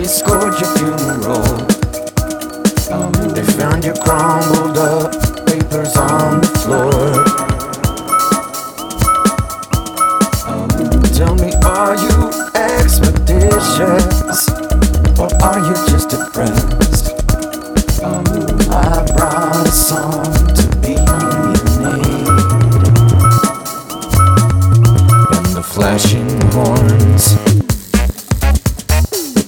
scored your funeral. They found your crumbled up papers on the floor. Tell me, are you expeditious or are you